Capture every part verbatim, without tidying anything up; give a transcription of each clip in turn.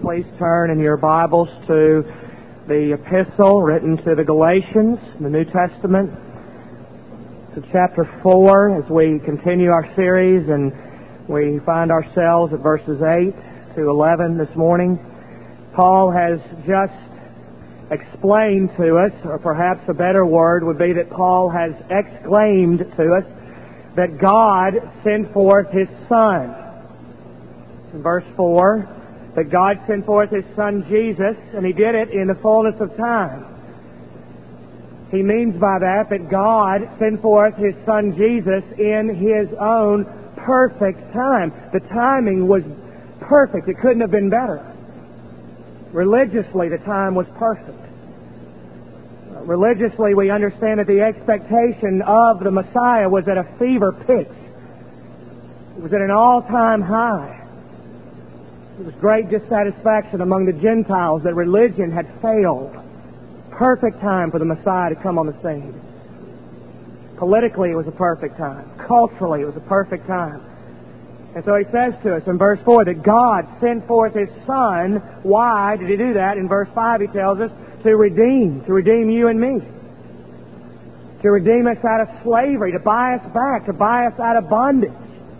please turn in your Bibles to the epistle written to the Galatians in the New Testament, to chapter four, as we continue our series, and we find ourselves at verses eight to eleven this morning. Paul has just explained to us, or perhaps a better word would be that Paul has exclaimed to us, that God sent forth His Son. In verse four, that God sent forth His Son Jesus, and He did it in the fullness of time. He means by that that God sent forth His Son Jesus in His own perfect time. The timing was perfect. It couldn't have been better. Religiously, the time was perfect. Religiously, we understand that the expectation of the Messiah was at a fever pitch. It was at an all-time high. There was great dissatisfaction among the Gentiles that religion had failed. Perfect time for the Messiah to come on the scene. Politically, it was a perfect time. Culturally, it was a perfect time. And so he says to us in verse four that God sent forth His Son. Why did He do that? In verse five he tells us to redeem, to redeem you and me. To redeem us out of slavery, to buy us back, to buy us out of bondage.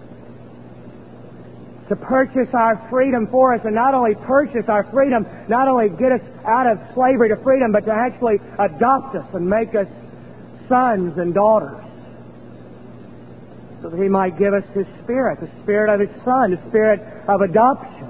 To purchase our freedom for us, and not only purchase our freedom, not only get us out of slavery to freedom, but to actually adopt us and make us sons and daughters. So that He might give us His Spirit, the Spirit of His Son, the Spirit of adoption.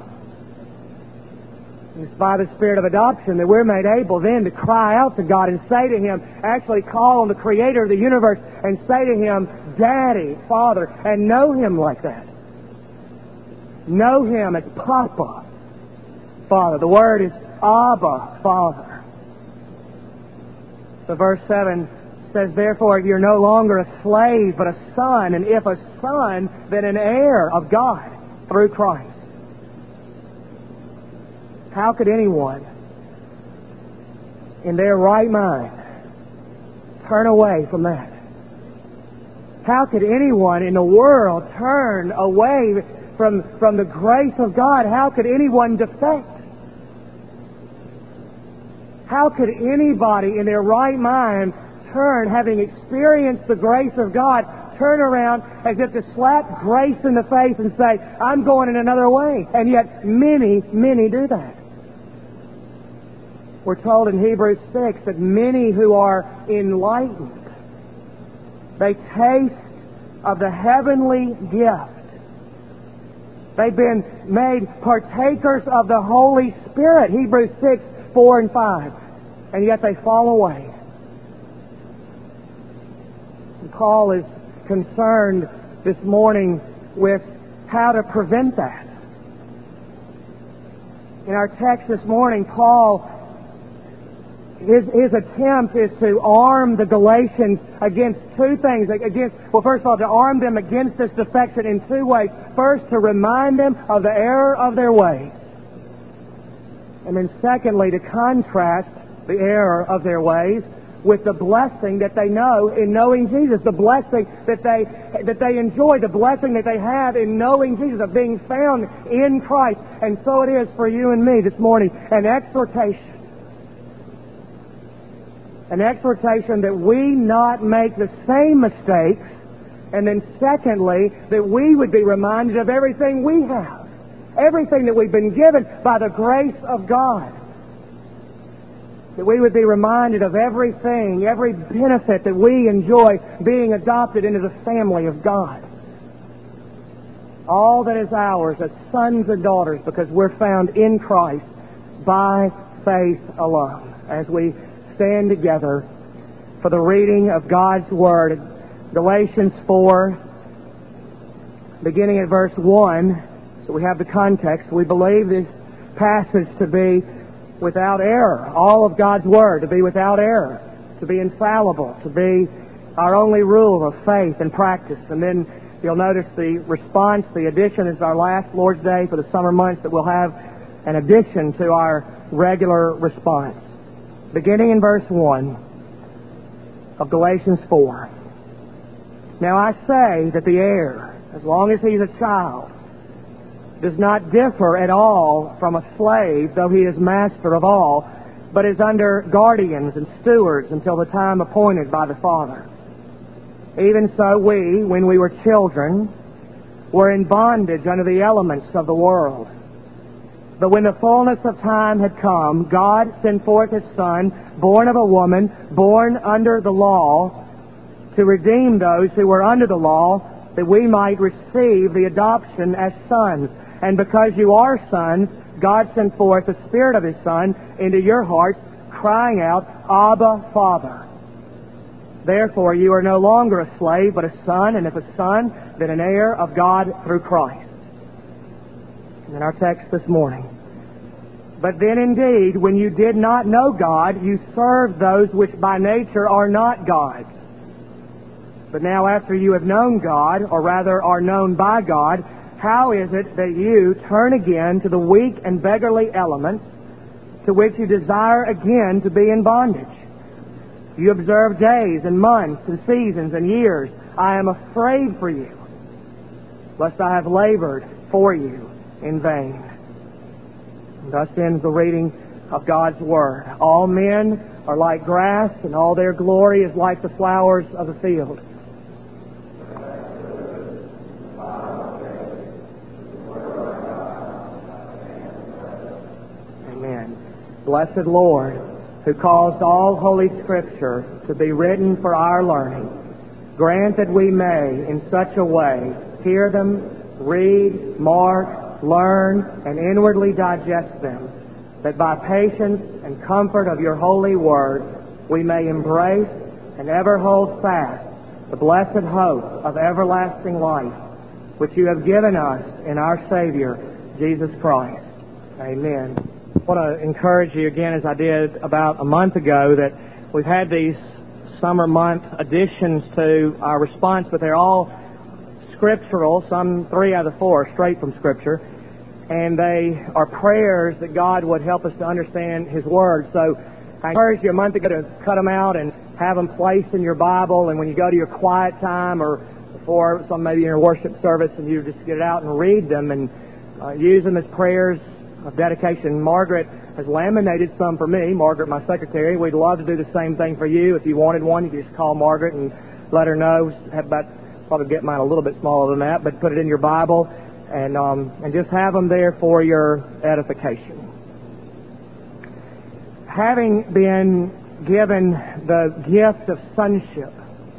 It's by the Spirit of adoption that we're made able then to cry out to God and say to Him, actually call on the Creator of the universe and say to Him, Daddy, Father, and know Him like that. Know Him as Papa, Father. The word is Abba, Father. So verse seven says, therefore, you're no longer a slave, but a son, and if a son, then an heir of God through Christ. How could anyone in their right mind turn away from that? How could anyone in the world turn away from, from the grace of God? How could anyone defect? How could anybody in their right mind turn, having experienced the grace of God, turn around as if to slap grace in the face and say, I'm going in another way? And yet many, many do that. We're told in Hebrews six that many who are enlightened, they taste of the heavenly gift. They've been made partakers of the Holy Spirit, Hebrews six, four and five, and yet they fall away. And Paul is concerned this morning with how to prevent that. In our text this morning, Paul His, his attempt is to arm the Galatians against two things. Against, well, first of all, to arm them against this defection in two ways. First, to remind them of the error of their ways. And then secondly, to contrast the error of their ways with the blessing that they know in knowing Jesus. The blessing that they, that they enjoy. The blessing that they have in knowing Jesus, of being found in Christ. And so it is for you and me this morning. An exhortation. An exhortation that we not make the same mistakes, and then secondly, that we would be reminded of everything we have, everything that we've been given by the grace of God. That we would be reminded of everything, every benefit that we enjoy being adopted into the family of God. All that is ours as sons and daughters because we're found in Christ by faith alone. As we stand together for the reading of God's Word. Galatians four, beginning at verse one. So we have the context. We believe this passage to be without error. All of God's Word to be without error. To be infallible. To be our only rule of faith and practice. And then you'll notice the response, the addition is our last Lord's Day for the summer months, that we'll have an addition to our regular response. Beginning in verse one of Galatians four. Now I say that the heir, as long as he's a child, does not differ at all from a slave, though he is master of all, but is under guardians and stewards until the time appointed by the Father. Even so we, when we were children, were in bondage under the elements of the world. But when the fullness of time had come, God sent forth His Son, born of a woman, born under the law, to redeem those who were under the law, that we might receive the adoption as sons. And because you are sons, God sent forth the Spirit of His Son into your hearts, crying out, Abba, Father. Therefore you are no longer a slave, but a son, and if a son, then an heir of God through Christ. And in our text this morning, but then indeed, when you did not know God, you served those which by nature are not gods. But now after you have known God, or rather are known by God, how is it that you turn again to the weak and beggarly elements to which you desire again to be in bondage? You observe days and months and seasons and years. I am afraid for you, lest I have labored for you in vain. And thus ends the reading of God's Word. All men are like grass, and all their glory is like the flowers of the field. Amen. Blessed Lord, who caused all Holy Scripture to be written for our learning, grant that we may, in such a way, hear them, read, mark, learn, and inwardly digest them, that by patience and comfort of your holy word we may embrace and ever hold fast the blessed hope of everlasting life, which you have given us in our Savior, Jesus Christ. Amen. I want to encourage you again, as I did about a month ago, that we've had these summer month additions to our response, but they're all scriptural. Some three out of the four are straight from Scripture, and they are prayers that God would help us to understand His Word. So I encouraged you a month ago to cut them out and have them placed in your Bible, and when you go to your quiet time or before some maybe in your worship service, and you just get it out and read them and uh, use them as prayers of dedication. Margaret has laminated some for me, Margaret, my secretary. We'd love to do the same thing for you. If you wanted one, you could just call Margaret and let her know. Have about, probably get mine a little bit smaller than that, but put it in your Bible and um, and just have them there for your edification. Having been given the gift of sonship,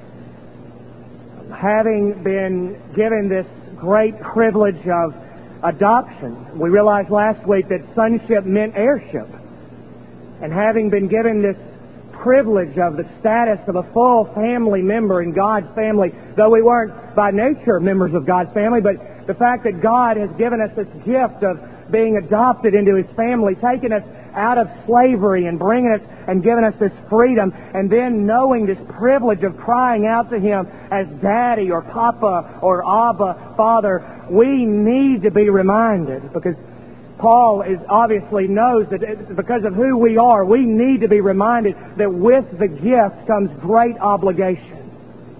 having been given this great privilege of adoption. We realized last week that sonship meant heirship. And having been given this privilege of the status of a full family member in God's family, though we weren't by nature members of God's family, but the fact that God has given us this gift of being adopted into His family, taking us out of slavery and bringing us and giving us this freedom, and then knowing this privilege of crying out to Him as Daddy or Papa or Abba, Father, we need to be reminded, because Paul is obviously knows that because of who we are, we need to be reminded that with the gift comes great obligation.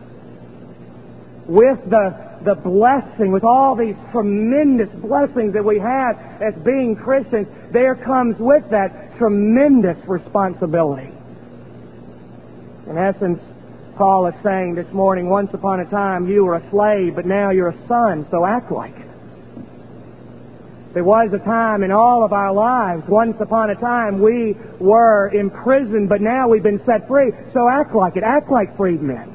With the the blessing, with all these tremendous blessings that we have as being Christians, there comes with that tremendous responsibility. In essence, Paul is saying this morning, once upon a time you were a slave, but now you're a son, so act like it. There was a time in all of our lives, once upon a time we were imprisoned, but now we've been set free, so act like it. Act like freedmen.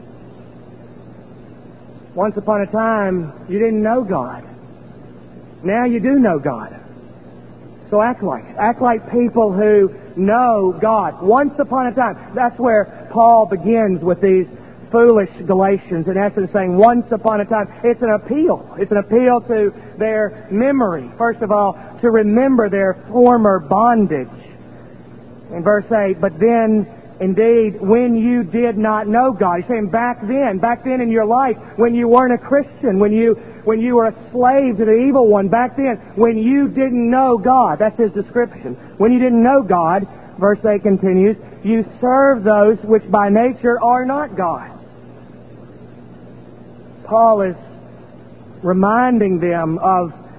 Once upon a time, you didn't know God. Now you do know God. So act like it. Act like people who know God. Once upon a time. That's where Paul begins with these foolish Galatians, in essence saying, once upon a time. It's an appeal. It's an appeal to their memory. First of all, to remember their former bondage. In verse eight, but then indeed, when you did not know God. He's saying back then, back then in your life, when you weren't a Christian, when you when you were a slave to the evil one, back then, when you didn't know God. That's his description. When you didn't know God, verse eight continues, you serve those which by nature are not gods. Paul is reminding them of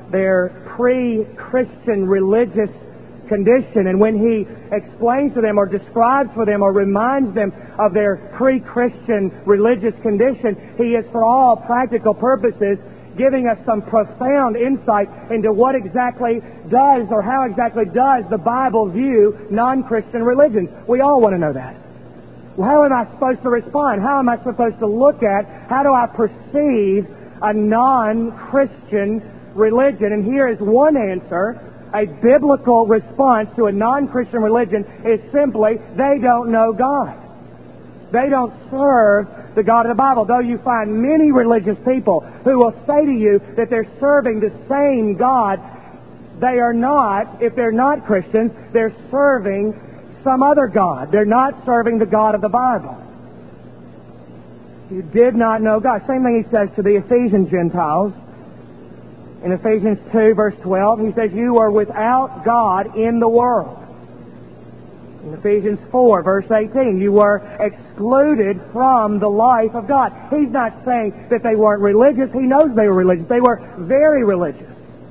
their pre-Christian religious condition. And when he explains to them or describes for them or reminds them of their pre-Christian religious condition, he is, for all practical purposes, giving us some profound insight into what exactly does or how exactly does the Bible view non-Christian religions. We all want to know that. Well, how am I supposed to respond? How am I supposed to look at, how do I perceive a non-Christian religion? And here is one answer. A biblical response to a non-Christian religion is simply, they don't know God. They don't serve the God of the Bible. Though you find many religious people who will say to you that they're serving the same God, they are not, if they're not Christians, they're serving some other God. They're not serving the God of the Bible. You did not know God. Same thing he says to the Ephesian Gentiles. In Ephesians two, verse twelve, he says, you are without God in the world. In Ephesians four, verse eighteen, you were excluded from the life of God. He's not saying that they weren't religious. He knows they were religious. They were very religious.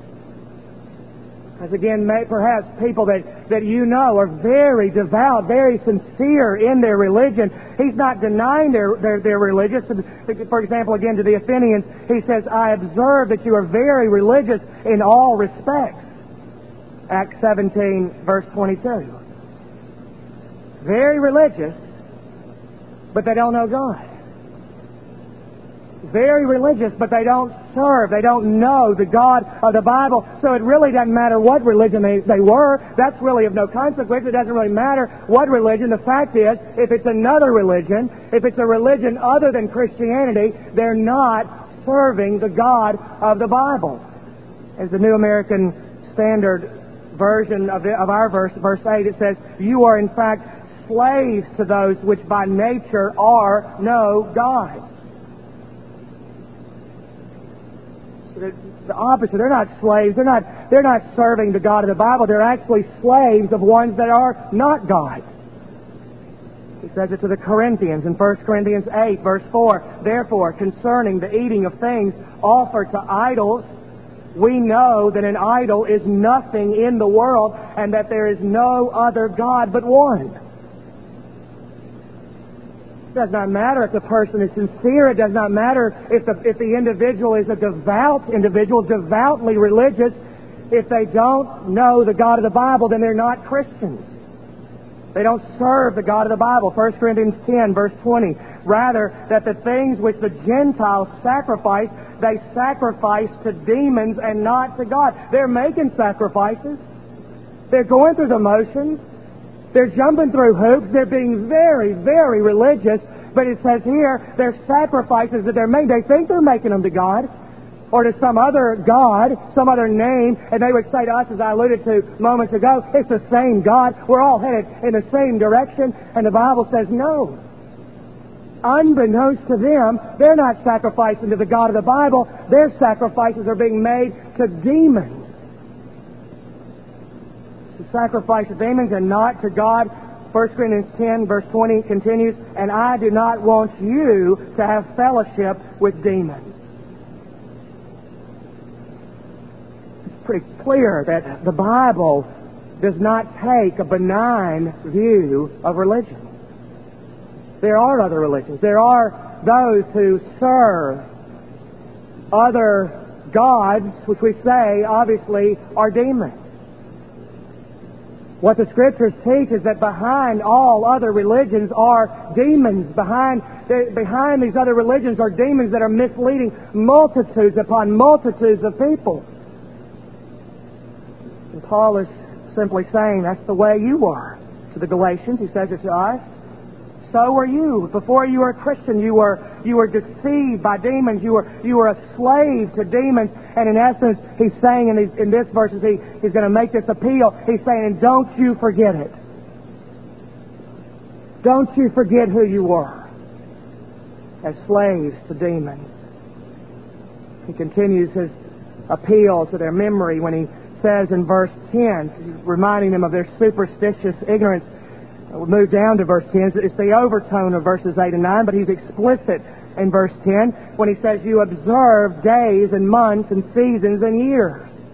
As again, may, perhaps people that, that you know are very devout, very sincere in their religion. He's not denying their, their, their religious. For example, again, to the Athenians, he says, I observe that you are very religious in all respects. Acts seventeen, verse twenty-two. Very religious, but they don't know God. Very religious, but they don't serve. They don't know the God of the Bible. So it really doesn't matter what religion they, they were. That's really of no consequence. It doesn't really matter what religion. The fact is, if it's another religion, if it's a religion other than Christianity, they're not serving the God of the Bible. As the New American Standard Version of, the, of our verse, verse eight, it says, you are in fact slaves to those which by nature are no gods. The opposite. They're not slaves. They're not, they're not serving the God of the Bible. They're actually slaves of ones that are not gods. He says it to the Corinthians in First Corinthians eight, verse four. Therefore, concerning the eating of things offered to idols, we know that an idol is nothing in the world and that there is no other God but one. It does not matter if the person is sincere. It does not matter if the, if the individual is a devout individual, devoutly religious. If they don't know the God of the Bible, then they're not Christians. They don't serve the God of the Bible. First Corinthians ten, verse twenty. Rather, that the things which the Gentiles sacrifice, they sacrifice to demons and not to God. They're making sacrifices. They're going through the motions. They're jumping through hoops. They're being very, very religious. But it says here, they're sacrifices that they're making. They think they're making them to God or to some other God, some other name. And they would say to us, as I alluded to moments ago, it's the same God. We're all headed in the same direction. And the Bible says no. Unbeknownst to them, they're not sacrificing to the God of the Bible. Their sacrifices are being made to demons. To sacrifice to demons and not to God. First Corinthians ten, verse twenty continues, and I do not want you to have fellowship with demons. It's pretty clear that the Bible does not take a benign view of religion. There are other religions. There are those who serve other gods, which we say, obviously, are demons. What the Scriptures teach is that behind all other religions are demons. Behind, behind these other religions are demons that are misleading multitudes upon multitudes of people. And Paul is simply saying that's the way you were. To the Galatians, he says it to us. So were you. Before you were a Christian, you were you were deceived by demons. You were you were a slave to demons. And in essence, he's saying in these in this verses, he, he's going to make this appeal. He's saying, and don't you forget it. Don't you forget who you were as slaves to demons. He continues his appeal to their memory when he says in verse ten, reminding them of their superstitious ignorance. We'll move down to verse ten. It's the overtone of verses eight and nine, but he's explicit in verse ten when he says, you observe days and months and seasons and years.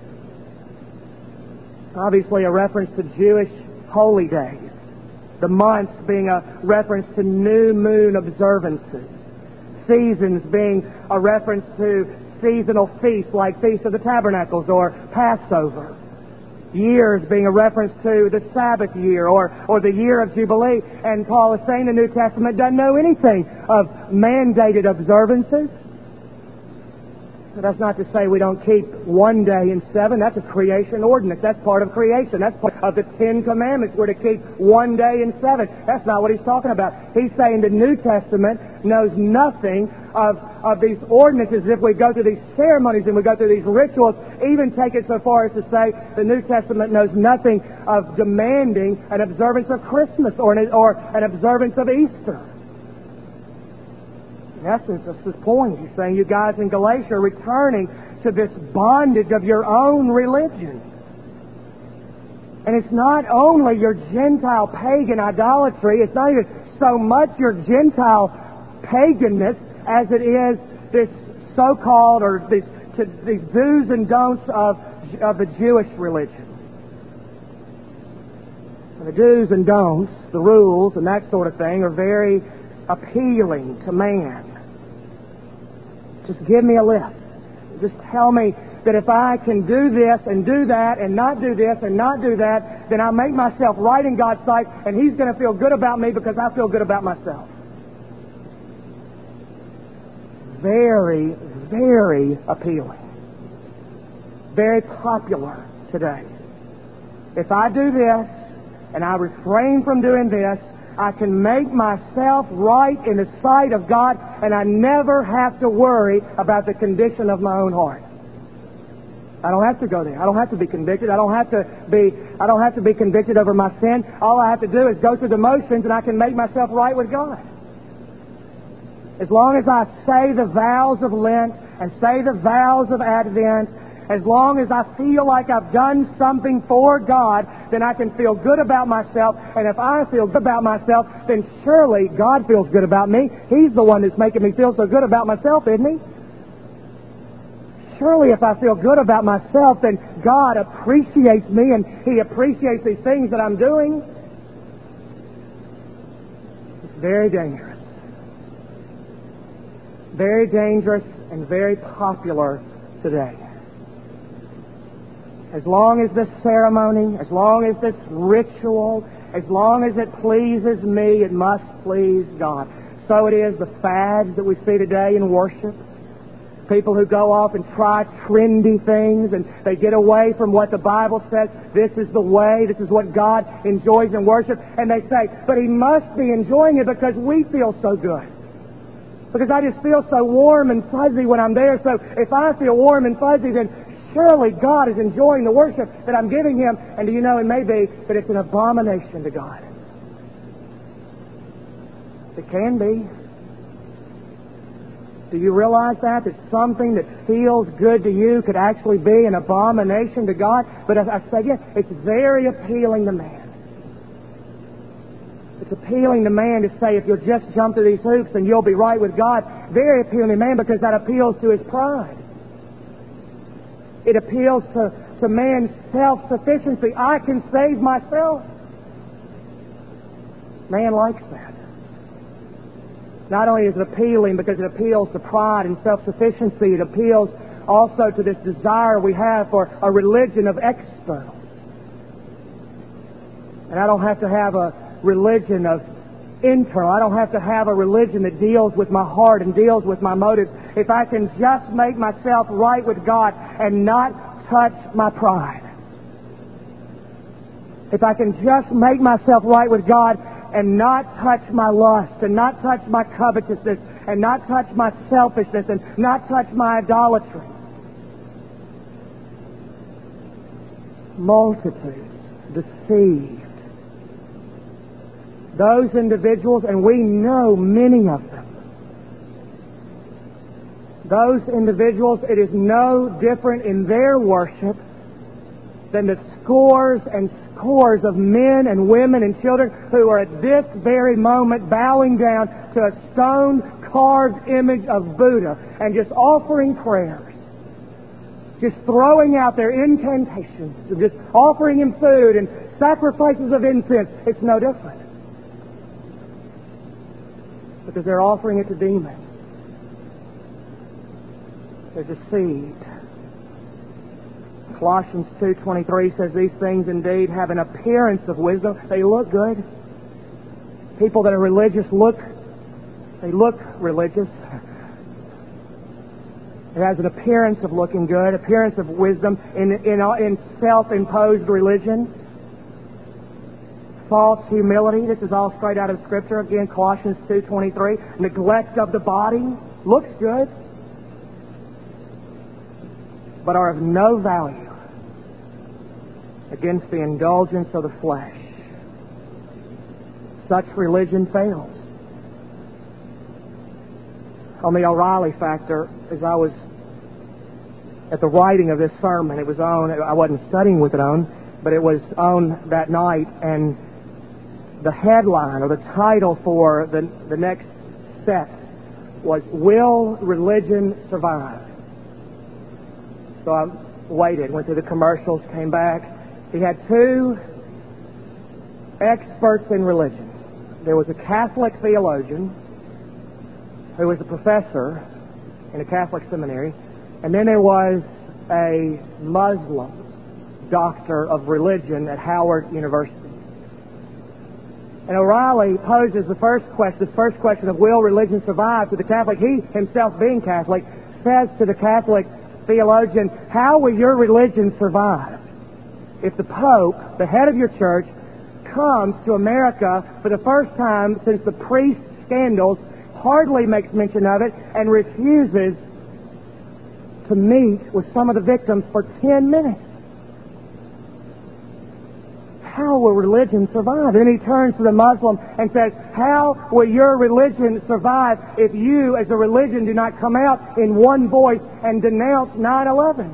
Obviously a reference to Jewish holy days. The months being a reference to new moon observances. Seasons being a reference to seasonal feasts like Feast of the Tabernacles or Passover. Years being a reference to the Sabbath year or, or the year of Jubilee. And Paul is saying the New Testament doesn't know anything of mandated observances. But that's not to say we don't keep one day in seven. That's a creation ordinance. That's part of creation. That's part of the Ten Commandments. We're to keep one day in seven. That's not what he's talking about. He's saying the New Testament knows nothing of, of these ordinances. If we go through these ceremonies and we go through these rituals, even take it so far as to say the New Testament knows nothing of demanding an observance of Christmas or an, or an observance of Easter. In essence, that's his point. He's saying you guys in Galatia are returning to this bondage of your own religion. And it's not only your Gentile pagan idolatry, it's not even so much your Gentile paganness as it is this so-called, or these, to, these do's and don'ts of, of the Jewish religion. And the do's and don'ts, the rules and that sort of thing, are very appealing to man. Just give me a list. Just tell me that if I can do this and do that and not do this and not do that, then I'll make myself right in God's sight and He's going to feel good about me because I feel good about myself. Very, very appealing. Very popular today. If I do this and I refrain from doing this, I can make myself right in the sight of God, and I never have to worry about the condition of my own heart. I don't have to go there. I don't have to be convicted. I don't have to be I don't have to be convicted over my sin. All I have to do is go through the motions, and I can make myself right with God. As long as I say the vows of Lent and say the vows of Advent, as long as I feel like I've done something for God, then I can feel good about myself. And if I feel good about myself, then surely God feels good about me. He's the one that's making me feel so good about myself, isn't He? Surely if I feel good about myself, then God appreciates me and He appreciates these things that I'm doing. It's very dangerous. Very dangerous and very popular today. As long as this ceremony, as long as this ritual, as long as it pleases me, it must please God. So it is the fads that we see today in worship. People who go off and try trendy things and they get away from what the Bible says. This is the way, this is what God enjoys in worship. And they say, but He must be enjoying it because we feel so good. Because I just feel so warm and fuzzy when I'm there. So if I feel warm and fuzzy, then surely God is enjoying the worship that I'm giving Him. And do you know, it may be that it's an abomination to God. It can be. Do you realize that? That something that feels good to you could actually be an abomination to God? But as I said, yeah, it's very appealing to man. It's appealing to man to say, if you'll just jump through these hoops, then you'll be right with God. Very appealing to man because that appeals to his pride. It appeals to, to man's self-sufficiency. I can save myself. Man likes that. Not only is it appealing because it appeals to pride and self-sufficiency, it appeals also to this desire we have for a religion of externals. And I don't have to have a religion of internal. I don't have to have a religion that deals with my heart and deals with my motives. If I can just make myself right with God and not touch my pride. If I can just make myself right with God and not touch my lust and not touch my covetousness and not touch my selfishness and not touch my idolatry. Multitudes deceived. Those individuals, and we know many of them. Those individuals, it is no different in their worship than the scores and scores of men and women and children who are at this very moment bowing down to a stone carved image of Buddha and just offering prayers. just throwing out their incantations, and just offering him food and sacrifices of incense, it's no different. Because they're offering it to demons. They're deceived. Colossians two twenty-three says these things indeed have an appearance of wisdom. They look good. People that are religious look, they look religious. It has an appearance of looking good, appearance of wisdom in, in, in self-imposed religion. False humility. This is all straight out of Scripture. Again, Colossians two twenty-three. Neglect of the body. Looks good, but are of no value against the indulgence of the flesh. Such religion fails. On the O'Reilly factor, as I was at the writing of this sermon, it was on, I wasn't studying with it on, but it was on that night, and the headline or the title for the, the next set was, Will Religion Survive? So I waited, went through the commercials, came back. He had two experts in religion. There was a Catholic theologian who was a professor in a Catholic seminary, and then there was a Muslim doctor of religion at Howard University. And O'Reilly poses the first question, the first question of will religion survive to the Catholic. He himself being Catholic says to the Catholic theologian, how will your religion survive if the Pope, the head of your church, comes to America for the first time since the priest scandals, hardly makes mention of it, and refuses to meet with some of the victims for ten minutes? How will religion survive? And then he turns to the Muslim and says, how will your religion survive if you as a religion do not come out in one voice and denounce nine eleven?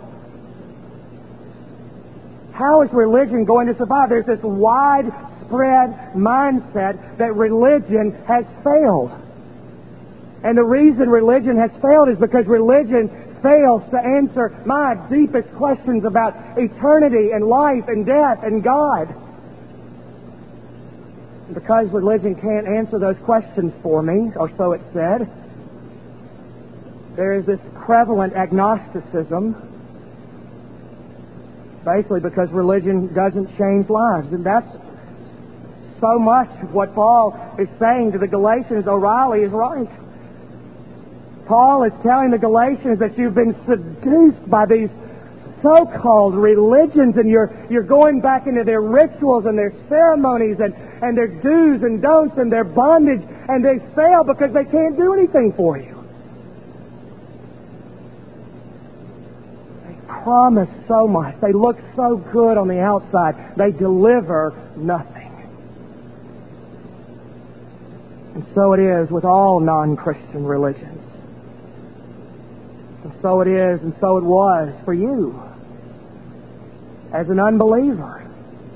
How is religion going to survive? There's this widespread mindset that religion has failed. And the reason religion has failed is because religion fails to answer my deepest questions about eternity and life and death and God. And because religion can't answer those questions for me, or so it's said, there is this prevalent agnosticism, basically because religion doesn't change lives. And that's so much of what Paul is saying to the Galatians. O'Reilly is right. Paul is telling the Galatians that you've been seduced by these so-called religions, and you're you're going back into their rituals and their ceremonies and, and their do's and don'ts and their bondage, and they fail because they can't do anything for you. They promise so much. They look so good on the outside. They deliver nothing. And so it is with all non-Christian religions. And so it is, and so it was for you as an unbeliever.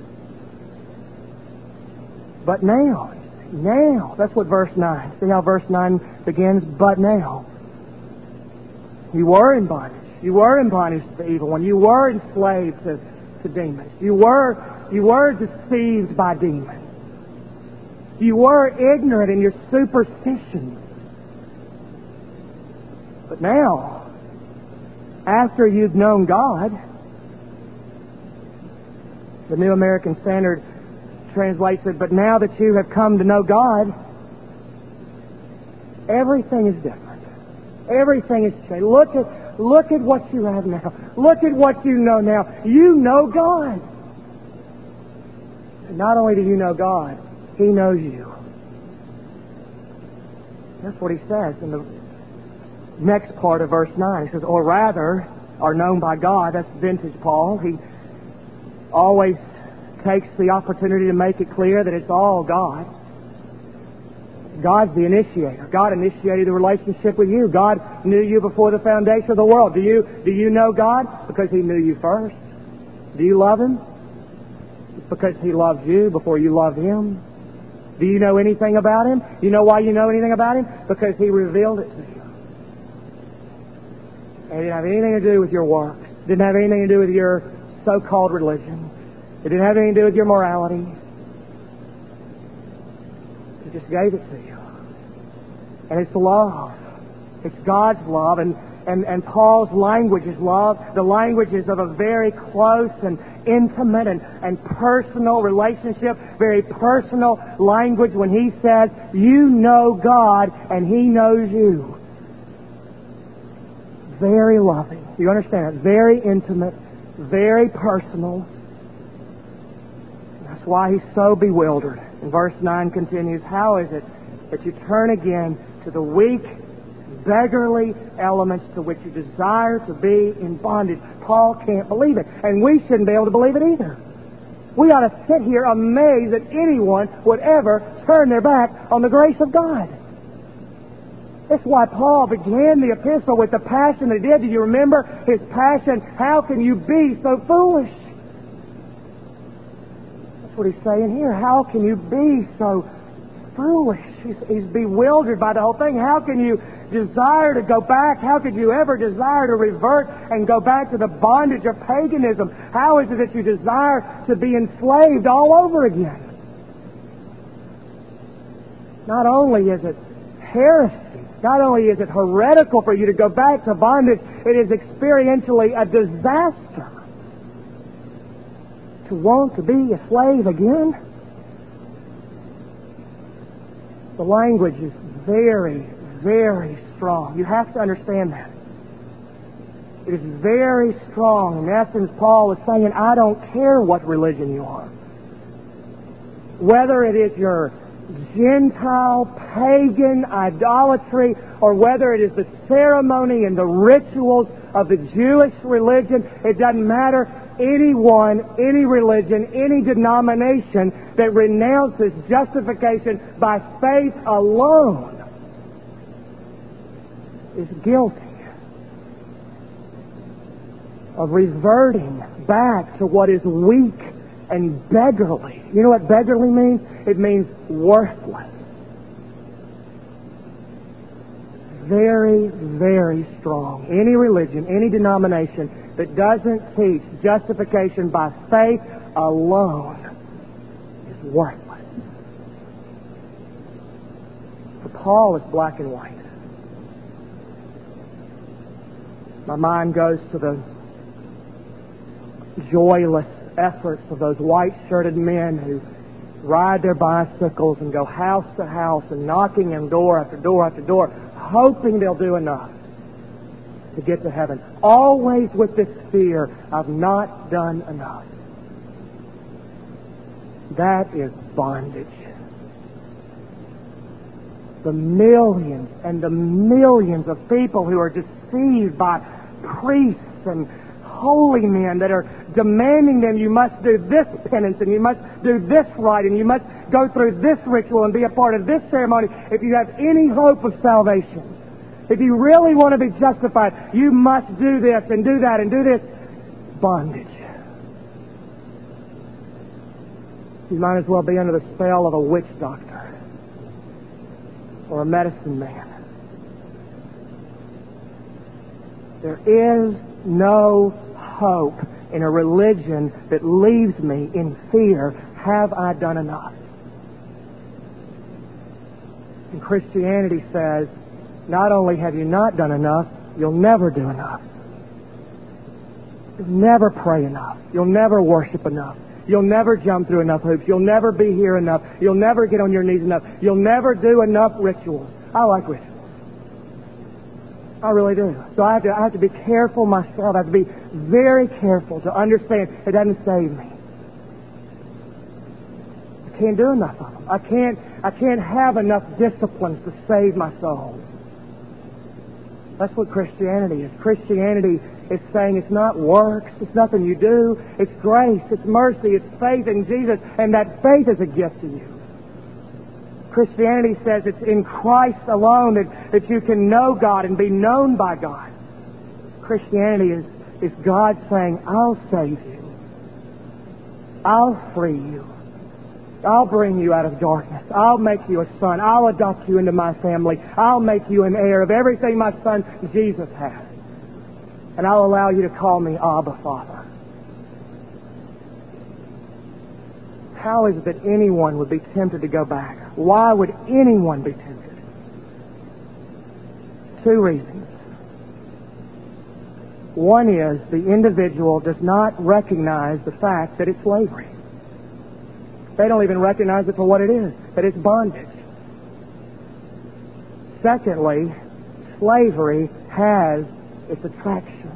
But now, now, that's what verse nine, see how verse nine begins? But now. You were in bondage. You were in bondage to the evil one. You were enslaved to, to demons. You were, you were deceived by demons. You were ignorant in your superstitions. But now, after you've known God, the New American Standard translates it, but now that you have come to know God, everything is different. Everything is changed. Look at, look at what you have now. Look at what you know now. You know God. And not only do you know God, He knows you. That's what he says in the next part of verse nine. He says, or rather, are known by God. That's vintage Paul. He always takes the opportunity to make it clear that it's all God. God's the initiator. God initiated the relationship with you. God knew you before the foundation of the world. Do you, do you know God? Because He knew you first. Do you love Him? It's because He loved you before you loved Him. Do you know anything about Him? You know why you know anything about Him? Because He revealed it to you. And it didn't have anything to do with your works. It didn't have anything to do with your so-called religion. It didn't have anything to do with your morality. He just gave it to you. And it's love. It's God's love. And, and, and Paul's language is love. The language is of a very close and intimate and, and personal relationship. Very personal language when he says, you know God and He knows you. Very loving. You understand it? Very intimate. Very personal. That's why he's so bewildered. And verse nine continues, how is it that you turn again to the weak, beggarly elements to which you desire to be in bondage? Paul can't believe it. And we shouldn't be able to believe it either. We ought to sit here amazed that anyone would ever turn their back on the grace of God. That's why Paul began the epistle with the passion that he did. Do you remember his passion? How can you be so foolish? That's what he's saying here. How can you be so foolish? He's, he's bewildered by the whole thing. How can you desire to go back? How could you ever desire to revert and go back to the bondage of paganism? How is it that you desire to be enslaved all over again? Not only is it heresy, not only is it heretical for you to go back to bondage, it is experientially a disaster to want to be a slave again. The language is very, very strong. You have to understand that. It is very strong. In essence, Paul is saying, I don't care what religion you are. Whether it is your Gentile, pagan, idolatry, or whether it is the ceremony and the rituals of the Jewish religion, it doesn't matter. Anyone, any religion, any denomination that renounces justification by faith alone is guilty of reverting back to what is weak and beggarly. You know what beggarly means? It means worthless. Very, very strong. Any religion, any denomination that doesn't teach justification by faith alone is worthless. For Paul, it's black and white. My mind goes to the joyless efforts of those white-shirted men who ride their bicycles and go house to house and knocking on door after door after door, hoping they'll do enough to get to heaven. Always with this fear, I've not done enough. That is bondage. The millions and the millions of people who are deceived by priests and holy men that are demanding them, you must do this penance and you must do this rite and you must go through this ritual and be a part of this ceremony if you have any hope of salvation. If you really want to be justified, you must do this and do that and do this. It's bondage. You might as well be under the spell of a witch doctor or a medicine man. There is no hope in a religion that leaves me in fear. Have I done enough? And Christianity says, not only have you not done enough, you'll never do enough. You'll never pray enough. You'll never worship enough. You'll never jump through enough hoops. You'll never be here enough. You'll never get on your knees enough. You'll never do enough rituals. I like rituals. I really do. So I have to, I have to be careful myself. I have to be very careful to understand it doesn't save me. I can't do enough of them. I can't, I can't have enough disciplines to save my soul. That's what Christianity is. Christianity is saying it's not works, it's nothing you do, it's grace, it's mercy, it's faith in Jesus, and that faith is a gift to you. Christianity says it's in Christ alone that, that you can know God and be known by God. Christianity is, is God saying, I'll save you. I'll free you. I'll bring you out of darkness. I'll make you a son. I'll adopt you into my family. I'll make you an heir of everything my son Jesus has. and I'll allow you to call me Abba, Father. How is it that anyone would be tempted to go back? Why would anyone be tempted? Two reasons. One is the individual does not recognize the fact that it's slavery. They don't even recognize it for what it is, that it's bondage. Secondly, slavery has its attractions.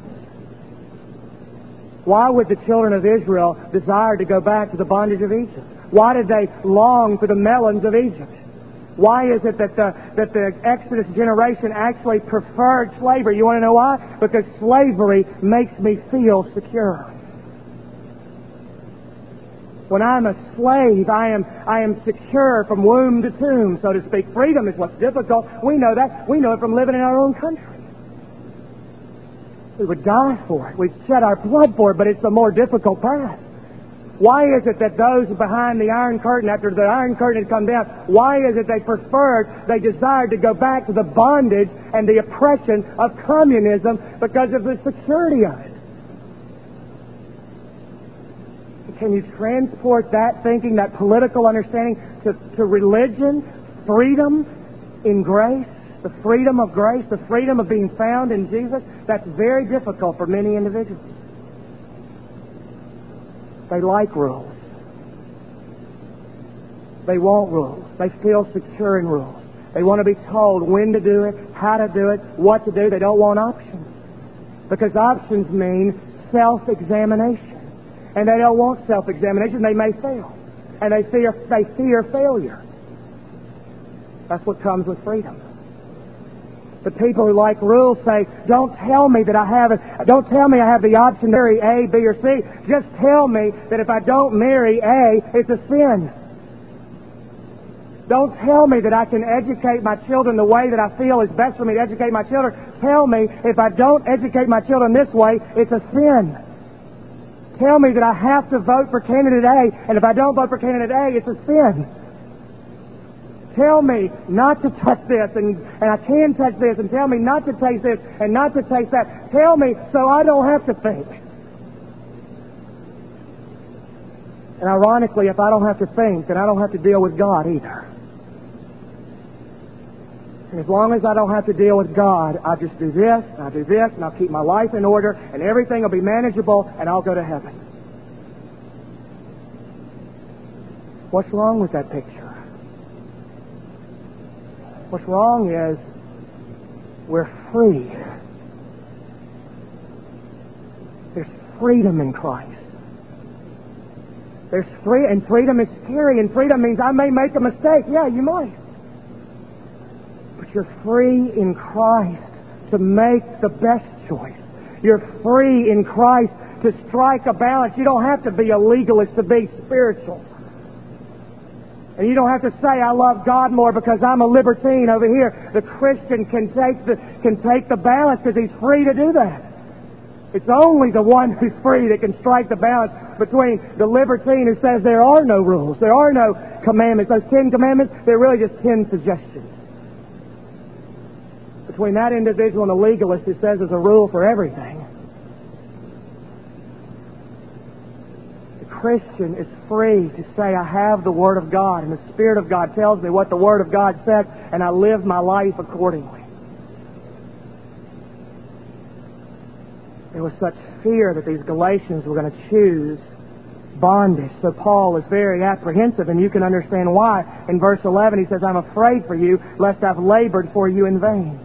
Why would the children of Israel desire to go back to the bondage of Egypt? Why did they long for the melons of Egypt? Why is it that the, that the Exodus generation actually preferred slavery? You want to know why? Because slavery makes me feel secure. When I'm a slave, I am, I am secure from womb to tomb, so to speak. Freedom is what's difficult. We know that. We know it from living in our own country. We would die for it. We'd shed our blood for it, but it's the more difficult path. Why is it that those behind the Iron Curtain, after the Iron Curtain had come down, why is it they preferred, they desired to go back to the bondage and the oppression of communism? Because of the security of it. Can you transport that thinking, that political understanding, to, to religion, freedom in grace? The freedom of grace, the freedom of being found in Jesus, that's very difficult for many individuals. They like rules. They want rules. They feel secure in rules. They want to be told when to do it, how to do it, what to do. They don't want options. Because options mean self-examination. And they don't want self-examination. They may fail. And they fear, they fear failure. That's what comes with freedom. The people who like rules say, don't tell me that I have it. Don't tell me I have the option to marry A, B, or C. Just tell me that if I don't marry A, it's a sin. Don't tell me that I can educate my children the way that I feel is best for me to educate my children. Tell me if I don't educate my children this way, it's a sin. Tell me that I have to vote for candidate A, and if I don't vote for candidate A, it's a sin. Tell me not to touch this, and, and I can touch this, and tell me not to taste this, and not to taste that. Tell me so I don't have to think. And ironically, if I don't have to think, then I don't have to deal with God either. And as long as I don't have to deal with God, I'll just do this, and I'll do this, and I'll keep my life in order, and everything will be manageable, and I'll go to heaven. What's wrong with that picture? What's wrong is we're free. There's freedom in Christ. There's free, and freedom is scary, and freedom means I may make a mistake. Yeah, you might. But you're free in Christ to make the best choice. You're free in Christ to strike a balance. You don't have to be a legalist to be spiritual. And you don't have to say, I love God more because I'm a libertine over here. The Christian can take the, can take the balance because he's free to do that. It's only the one who's free that can strike the balance between the libertine who says there are no rules, there are no commandments. Those Ten Commandments, they're really just ten suggestions. Between that individual and the legalist who says there's a rule for everything. Christian is free to say, I have the Word of God, and the Spirit of God tells me what the Word of God says, and I live my life accordingly. There was such fear that these Galatians were going to choose bondage. So Paul is very apprehensive, and you can understand why. In verse eleven, he says, I'm afraid for you, lest I've labored for you in vain.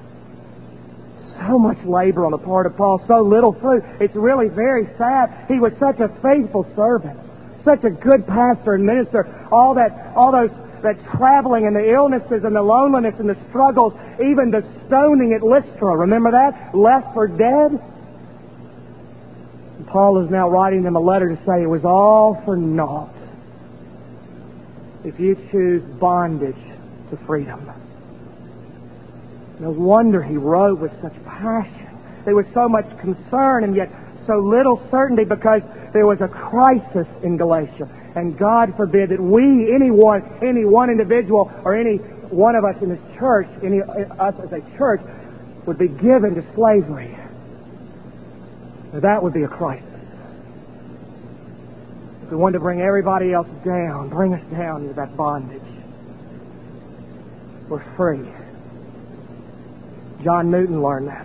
So much labor on the part of Paul, so little fruit. It's really very sad. He was such a faithful servant, such a good pastor and minister. All that, all those, that traveling and the illnesses and the loneliness and the struggles, even the stoning at Lystra. Remember that? Left for dead. And Paul is now writing them a letter to say it was all for naught if you choose bondage to freedom. No wonder he wrote with such passion. There was so much concern and yet so little certainty because there was a crisis in Galatia. And God forbid that we, anyone, any one individual or any one of us in this church, any us as a church, would be given to slavery. Now, that would be a crisis. If we wanted to bring everybody else down, bring us down into that bondage, we're free. John Newton learned that.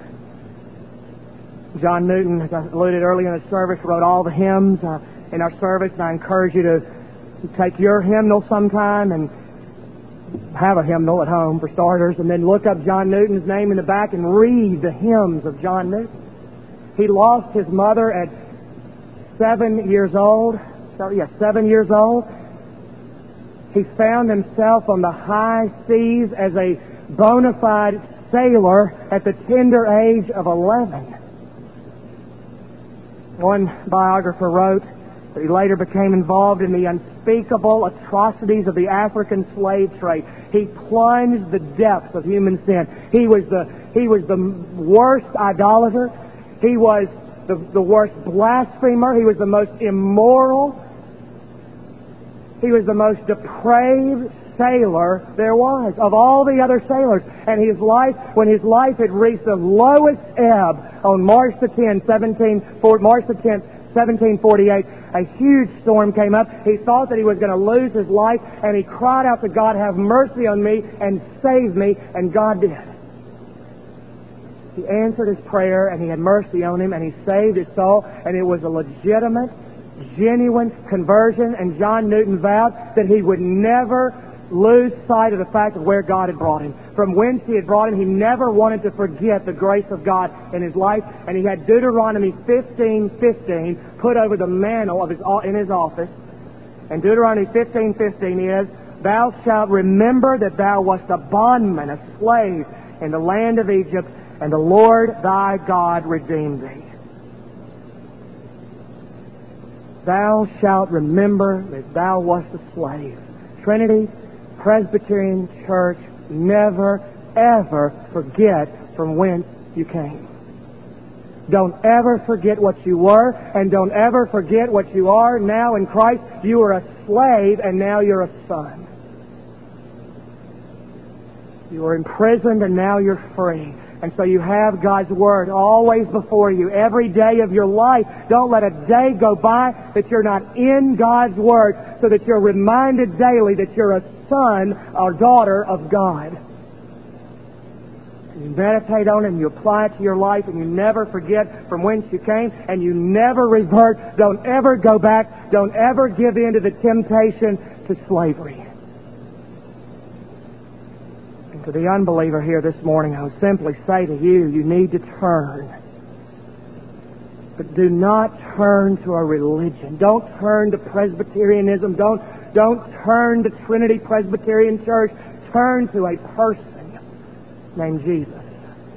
John Newton, as I alluded earlier in the service, wrote all the hymns uh, in our service, and I encourage you to take your hymnal sometime and have a hymnal at home for starters, and then look up John Newton's name in the back and read the hymns of John Newton. He lost his mother at seven years old. So, yes, seven years old. He found himself on the high seas as a bona fide sailor at the tender age of eleven. One biographer wrote that he later became involved in the unspeakable atrocities of the African slave trade. He plunged the depths of human sin. He was the he was the worst idolater. He was the, the worst blasphemer. He was the most immoral. He was the most depraved sailor there was of all the other sailors. And his life, when his life had reached the lowest ebb on March the tenth, seventeen, March the tenth, seventeen forty-eight, a huge storm came up. He thought that he was going to lose his life, and he cried out to God, "Have mercy on me and save me," and God did. He answered his prayer, and He had mercy on him, and He saved his soul, and it was a legitimate, genuine conversion, and John Newton vowed that he would never lose sight of the fact of where God had brought him. From whence He had brought him, he never wanted to forget the grace of God in his life, and he had Deuteronomy fifteen fifteen put over the mantle of his in his office. And Deuteronomy fifteen fifteen is, "Thou shalt remember that thou wast a bondman, a slave in the land of Egypt, and the Lord thy God redeemed thee." Thou shalt remember that thou wast a slave. Trinity Presbyterian Church, never, ever forget from whence you came. Don't ever forget what you were, and don't ever forget what you are now in Christ. You were a slave, and now you're a son. You were imprisoned, and now you're free. And so you have God's Word always before you, every day of your life. Don't let a day go by that you're not in God's Word, so that you're reminded daily that you're a son or daughter of God. And you meditate on it, and you apply it to your life, and you never forget from whence you came, and you never revert. Don't ever go back. Don't ever give in to the temptation to slavery. To the unbeliever here this morning, I would simply say to you, you need to turn. But do not turn to a religion. Don't turn to Presbyterianism. Don't, don't turn to Trinity Presbyterian Church. Turn to a person named Jesus.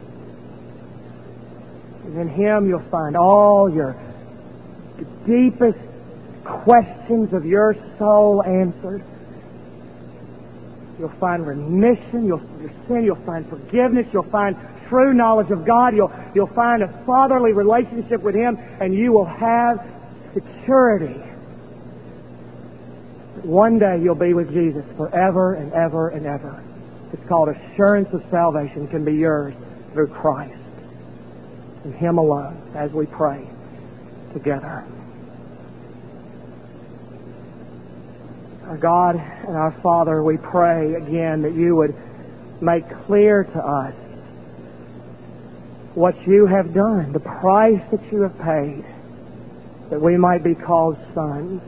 And in Him you'll find all your the deepest questions of your soul answered. You'll find remission, you'll your sin, you'll find forgiveness, you'll find true knowledge of God, you'll you'll find a fatherly relationship with Him, and you will have security. One day you'll be with Jesus forever and ever and ever. It's called assurance of salvation. It can be yours through Christ and Him alone, as we pray together. Our God and our Father, we pray again that You would make clear to us what You have done, the price that You have paid, that we might be called sons.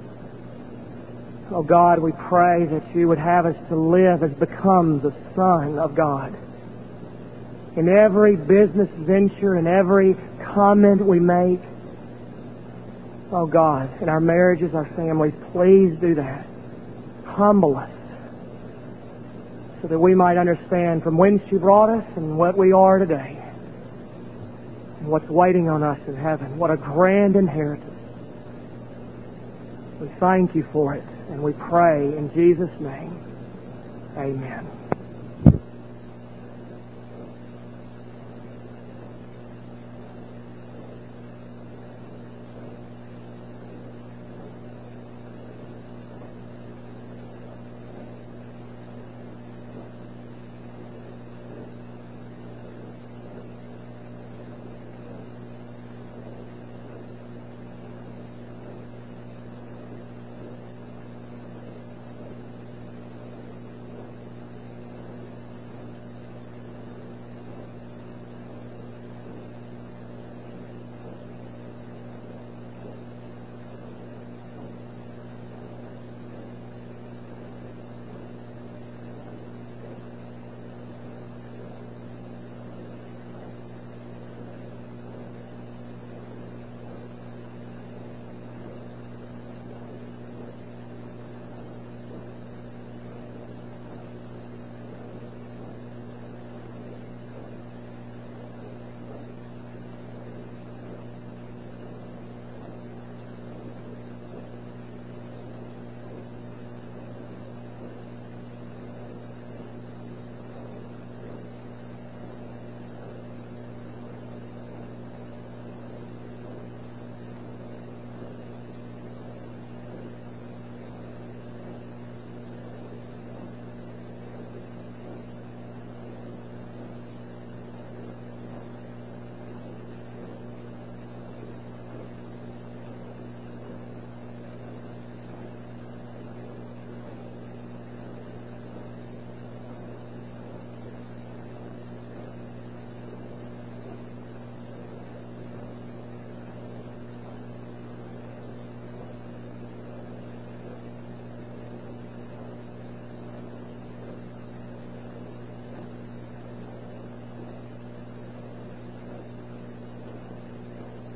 Oh God, we pray that You would have us to live as becomes a son of God. In every business venture, in every comment we make, oh God, in our marriages, our families, please do that. Humble us so that we might understand from whence You brought us and what we are today and what's waiting on us in heaven. What a grand inheritance. We thank You for it, and we pray in Jesus' name. Amen.